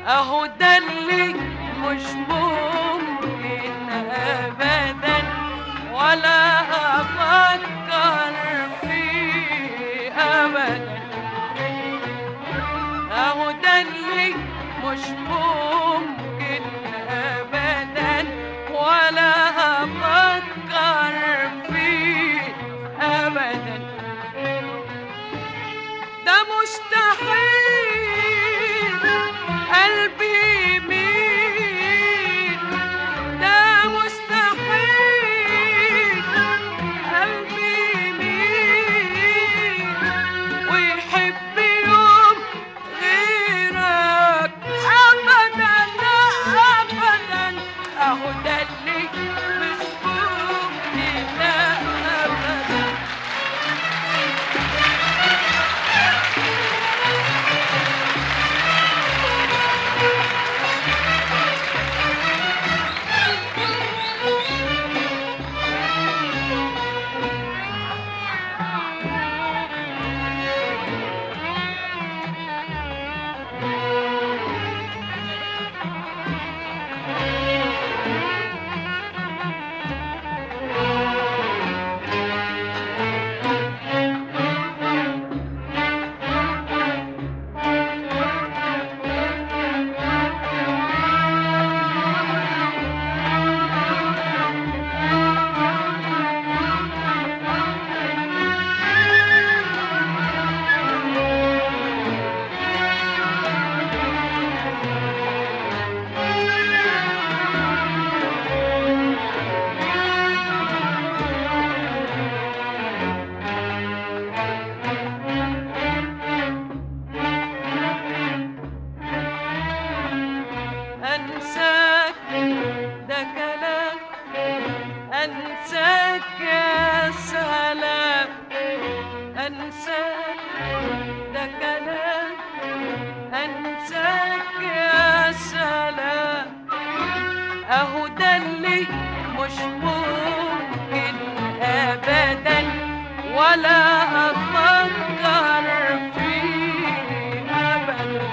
اهو ده اللي مش ممكن ابدا ولا افكر فيه ابدا. اهو ده اللي مش ممكن ابدا ولا افكر فيه ابدا. ده مستحيل قلبي يميل، ده مستحيل قلبي يميل ويحب يوم غيرك ابدا ابدا. اهو ده اللي مش ممكن ابدا. أنساك ده كلام، أنساك يا سلام، أنساك ده كلام، أنساك يا سلام. أهو ده اللي مش ممكن أبدا ولا أفكر فيه أبدا.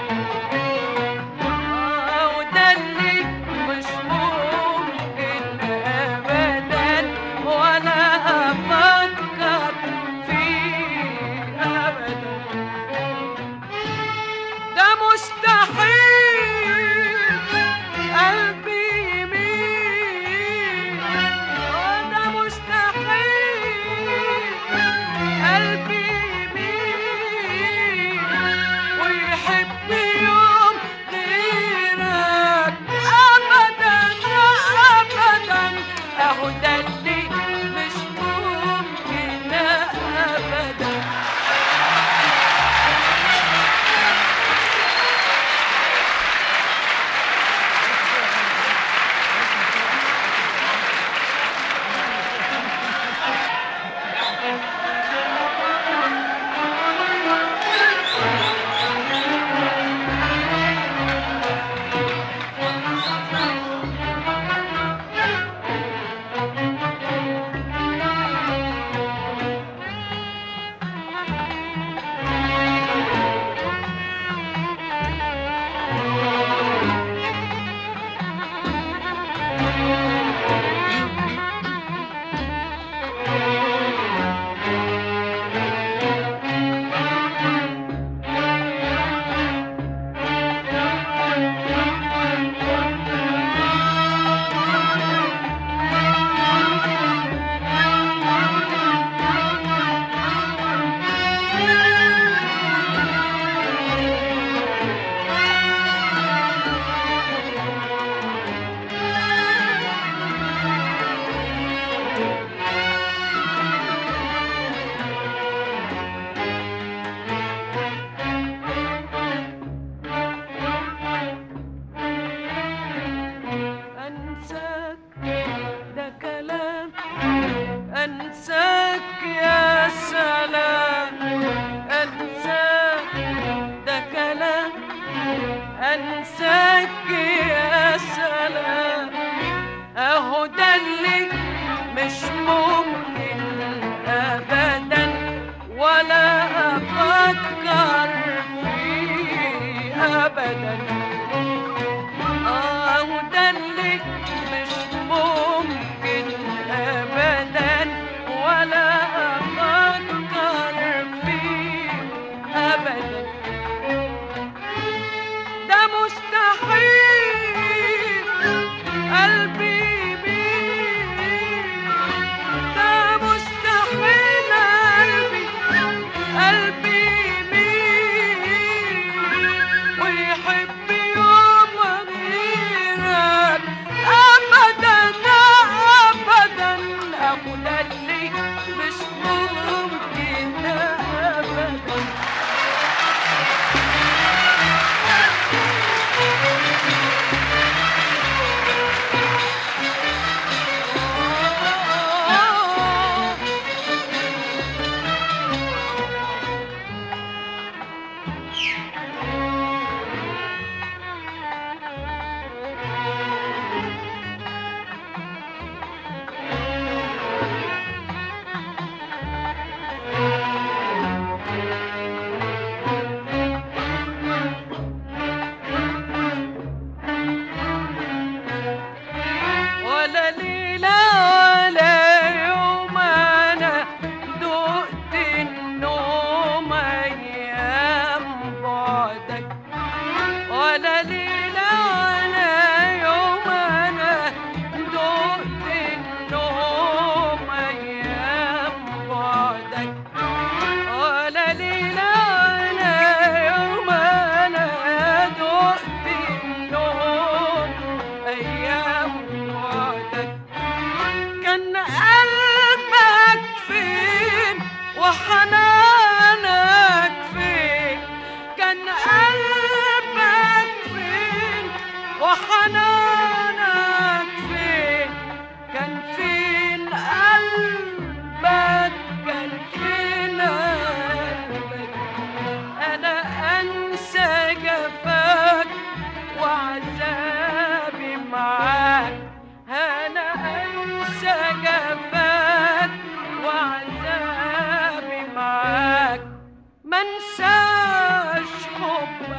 مستحيل قلبي يميل، ده مستحيل قلبي يميل ويحب يوم غيرك ابدا ابدا. اهو ده اللي مش ممكن ابدا. أنساك يا سلام، أنساك ده كلام، أنساك يا سلام. أهو ده اللي مش ممكن أبدا ولا أفكر فيه أبدا.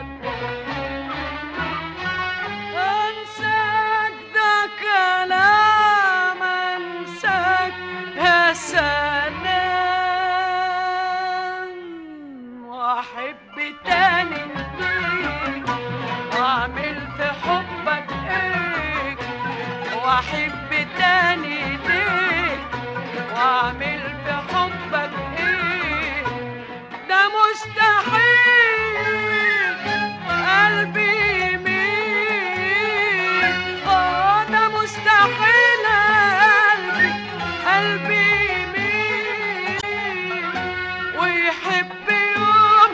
انساك ده كلام انساك يا سلام، واحب تاني ليك واعمل في حبك ايه، واحب تاني ليك واعمل في حبك ايه، ده مستحيل قلبي يميل، ده مستحيل قلبي يميل ويحب يوم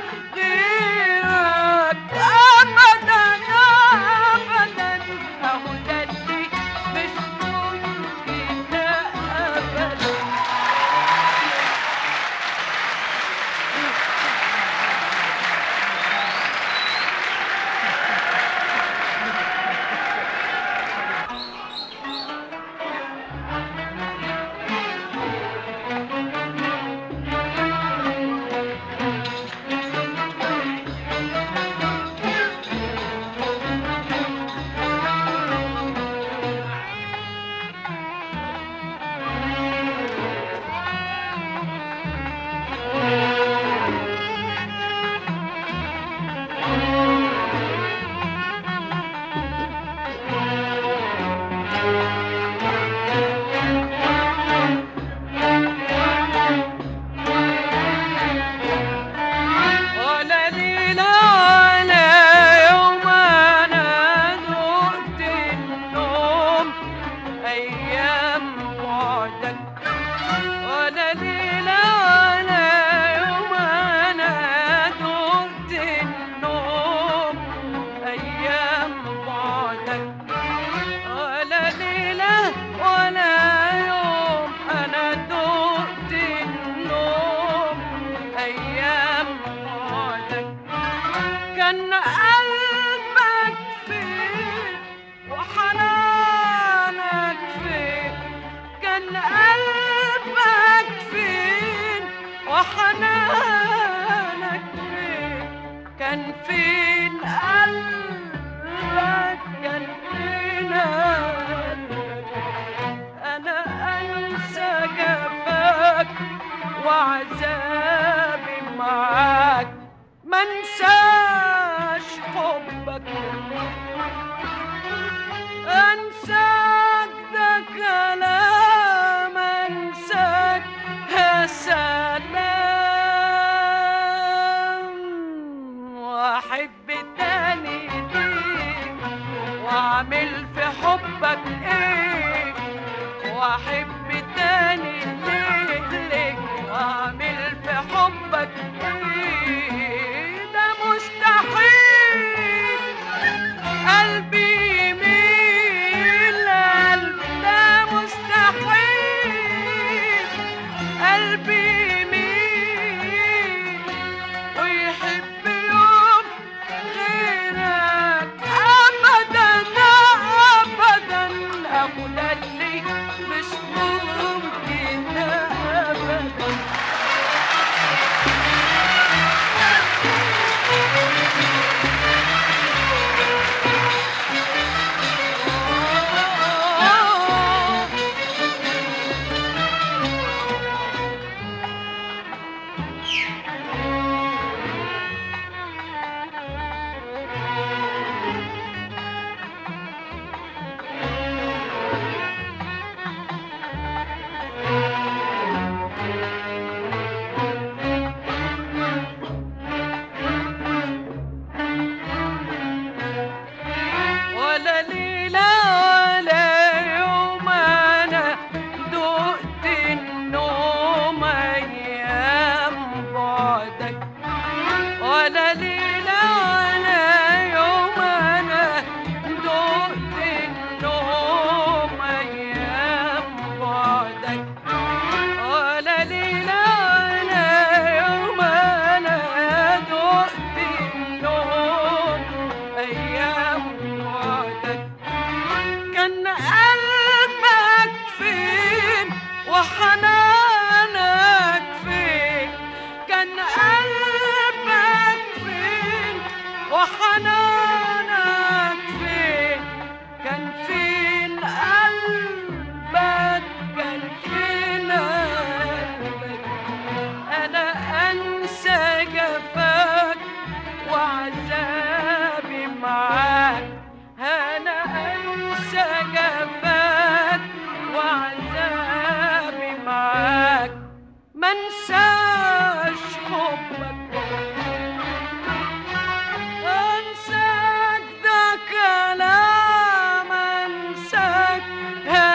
غيرك ابدا ابدا، اهو ده اللي مش ممكن ابدا. كان قلبك فين وحنانك فين، كان قلبك فين وحنانك فين، كان فين قلبك، كان فين قلبك، أنا أنسى جفاك وعذابي معاك منساش حبك، انساك ده كلام انساك يا سلام، واحب تاني ليك واعمل في حبك ايه، واحب تاني ليك واعمل في حبك ايه، ده مستحيل قلبي يميل، ده مستحيل قلبي يميل ويحب يوم غيرك ابدا ابدا، ابو ده اللي مش وحنانك فين؟ كان فين قلبك؟ كان فين قلبك؟ أنا أنسى جفاك وعذابي معاك، أنا أنسى جفاك وعذابي معاك، منساش حبك انساك، ده كلام انساك يا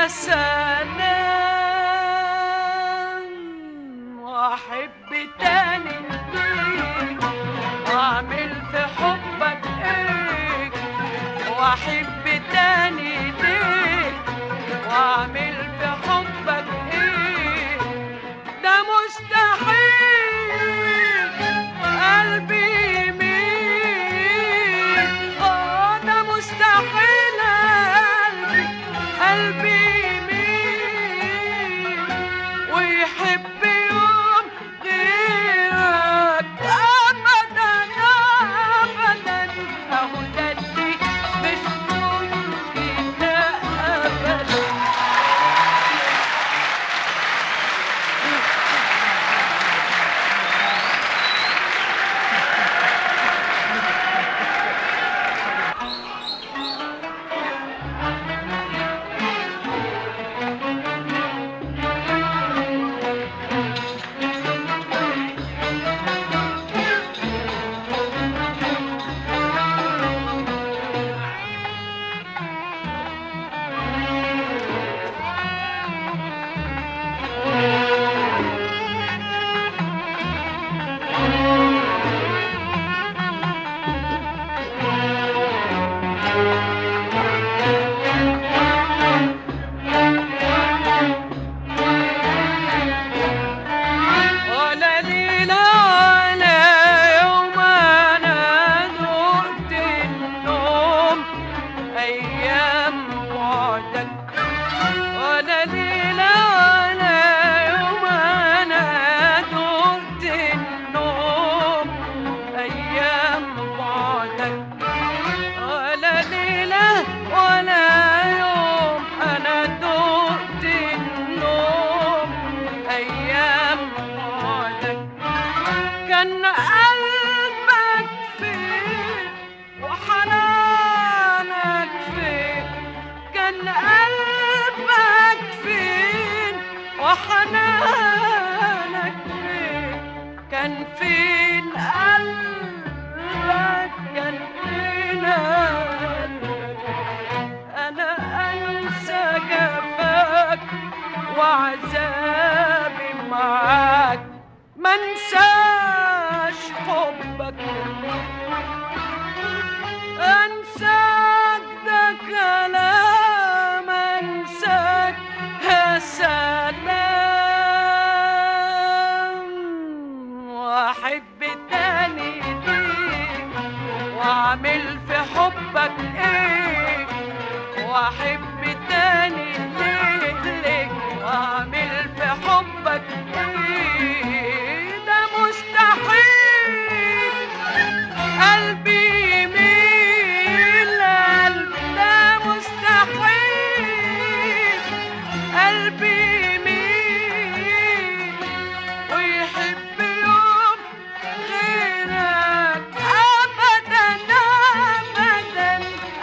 سلام، واحب تاني ليك واعمل في حبك ايه، واحب تاني ليك واعمل في حبك ايه، ده مستحيل قلبي يميل، ده مستحيل قلبي يميل ويحب يوم غيرك ابدا ابدا، اهو ده اللي مش ممكن ابدا. ولا ليلة ولا يوم أنا ذقت النوم أيام بعدك، ولا ليلة ولا يوم أنا ذقت النوم أيام بعدك، ولا ليلة ولا يوم أنا ذقت النوم أيام بعدك، كان قلبك فين وحنانك فين؟ كان قلبك فين وحنانك فين؟ كان فين قلبك؟ كان فين قلبك؟ أنا أنسى جفاك وعذابي معاك، منساش حبك انساك، ده كلام انساك يا سلام، واحب تاني ليك واعمل في حبك ايه، واحب تاني ليك واعمل في حبك ايه، ده مستحيل قلبي يميل، ده مستحيل قلبي يميل ويحب يوم غيرك ابدا ابدا،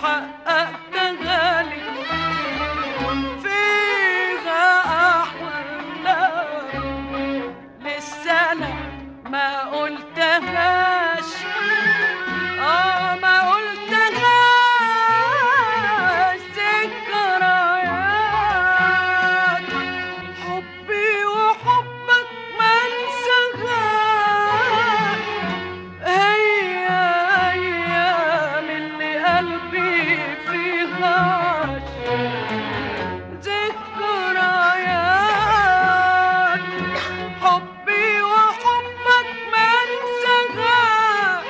وحققتها لي فيها أحلام لسه أنا ما قلتهاش ما قلتهاش ذكريات حبي وحبك ما انساهاش هي أيام اللي قلبي فيها عاش ذكريات حبي وحبك ما انساهاش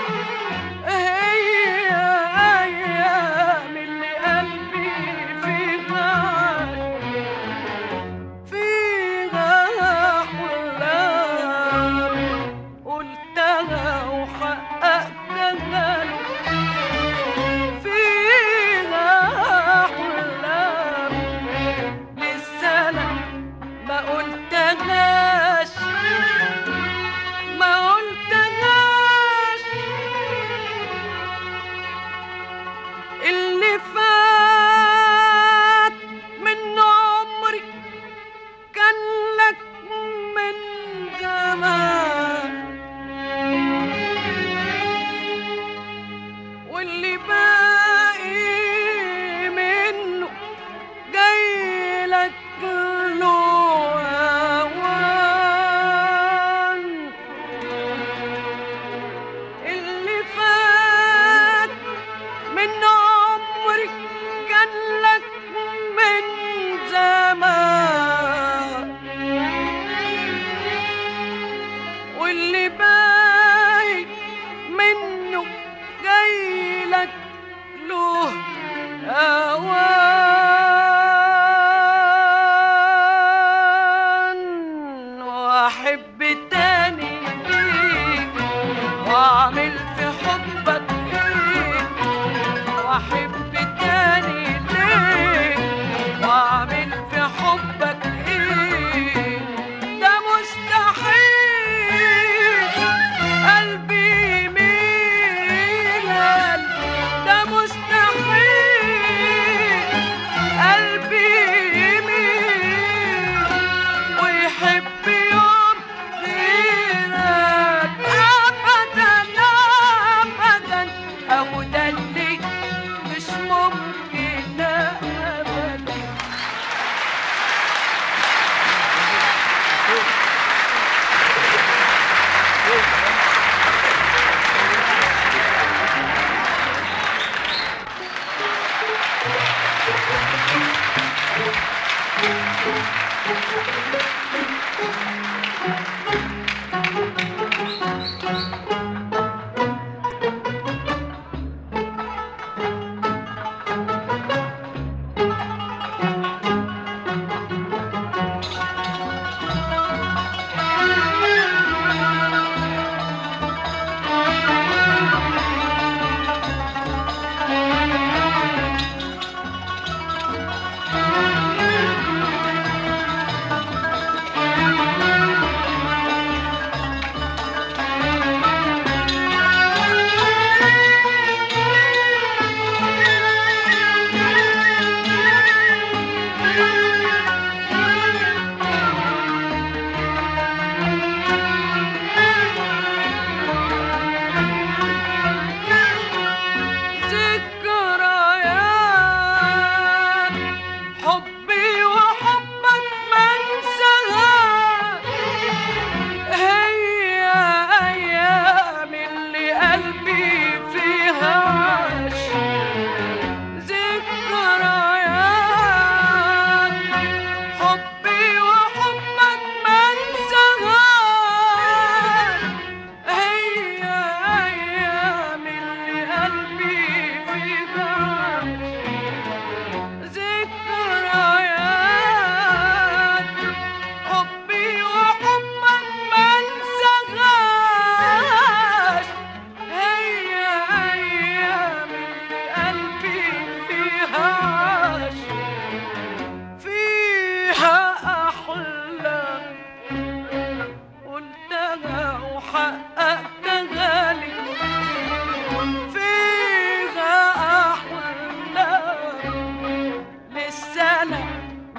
هي أيام اللي قلبي فيها عاش فيها أحلام قلتها وحققتها له فيها أحلام لسه أنا ما قلتهاش ما قلتهاش اللي فات من عمري كان لك من زمان واللي باقي منه جاي لك له أوان اللي فات من عمري كان لك من زمان واللي باقي منه جاي لك له أوان وأحب تاني ليك وأعمل في حبك إيه وأحب تاني ليك وأعمل في حبك إيه ده مستحيل قلبي يميل ده مستحيل قلبي يميل ويحب يوم غيرك أبدا أبدا أهو ده اللي مش ممكن أبدا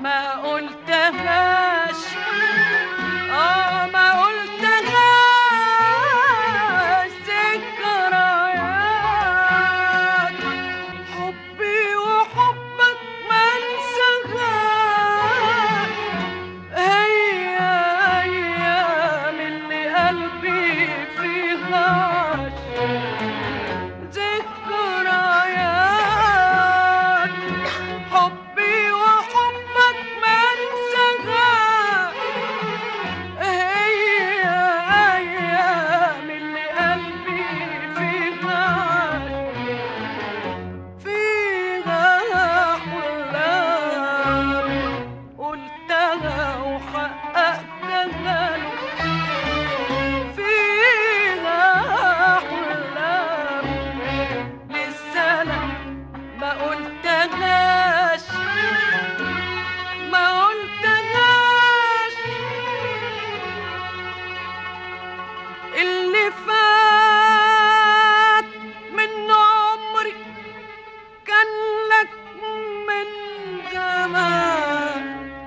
ما قلتهاش، ما قلتهاش ذكريات حبي وحبك ما انساهاش، هي ايام اللي قلبي فيها ذكريات حبي وحبك ما انساهاش، هي ايام اللي قلبي فيها احلام قلتها وحققتها له، فيها احلام لسه انا ما قلتهاش، ما قلتهاش اللي فات من عمري كان لك من زمان،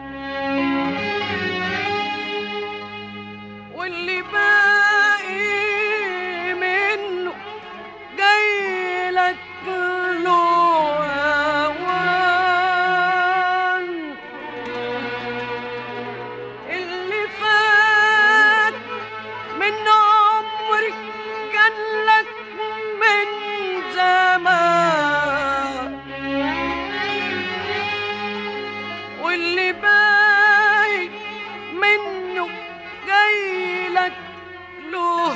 واللي باقي منه جاي لك له أوان، اللي فات من عمري كان لك من زمان، واللي باقي منه جاي لك له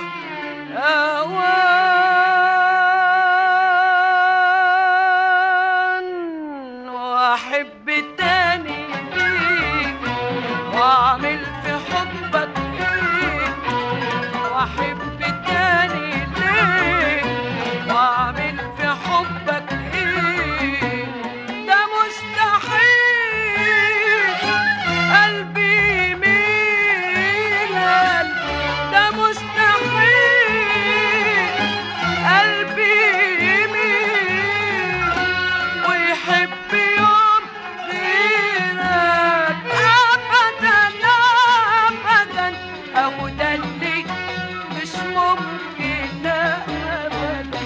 أوان، وأحب تاني ليك وأعمل في حبك إيه، وأحب تاني ليك وأعمل في حبك إيه، ده مستحيل قلبي يميل، ده مستحيل قلبي يميل ويحب يوم غيرك أبدا أبدا، أهو ده اللي مش ممكن أبدا.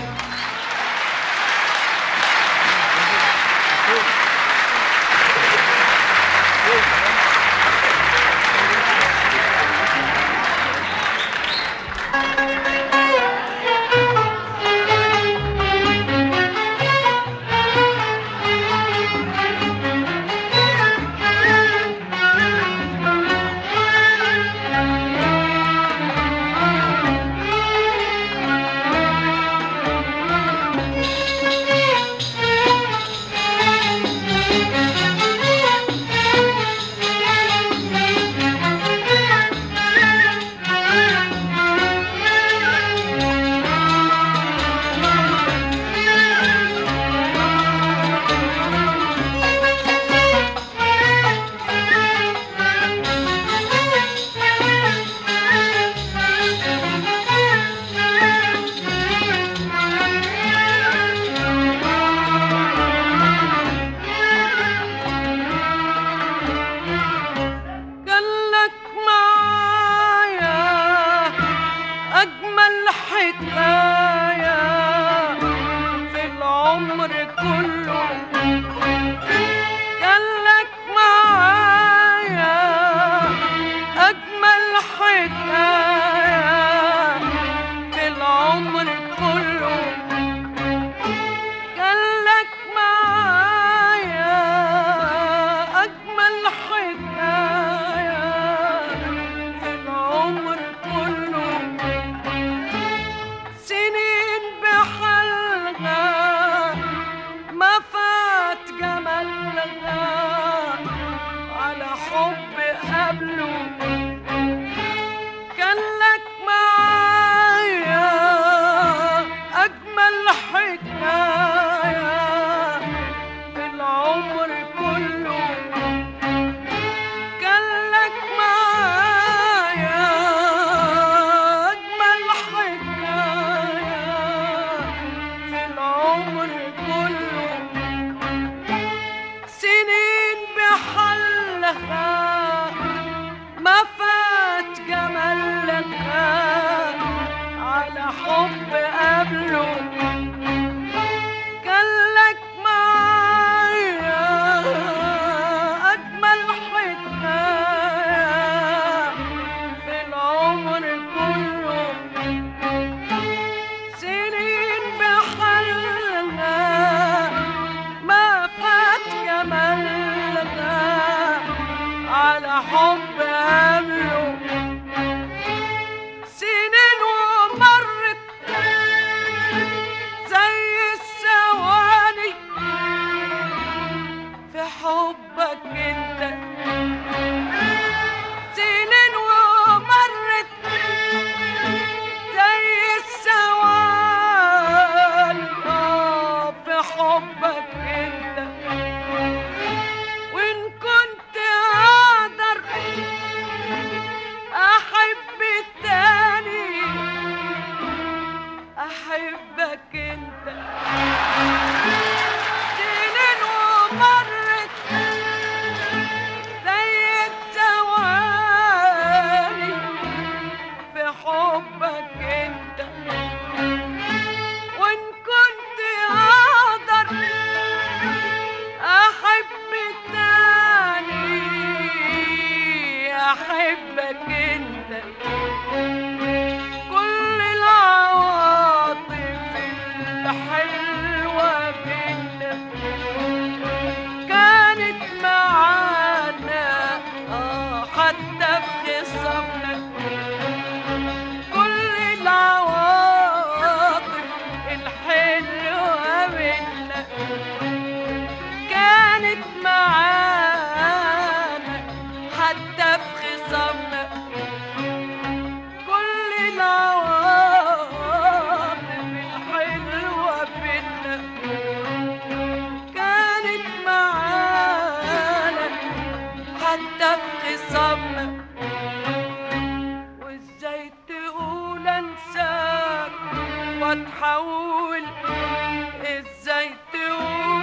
العمر كله سنين بحل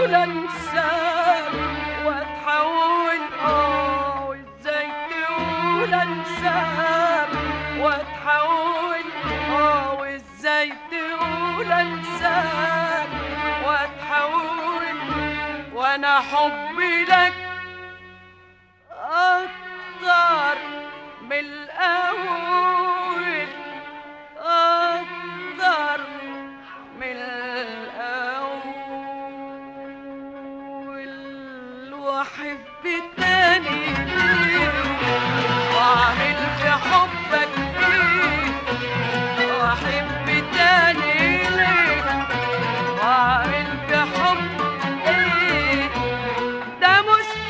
تقول انساك واتحول وازاي تقول انساك واتحول وازاي تقول انساك واتحول وانا حبي لك اكتر من الاول اكتر من الاول واحب تاني واعمل في حبك ايه واحب تاني ليه واعمل في حبك ايه ده مستحيل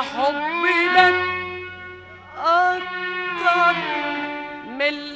حبي لك أكتر من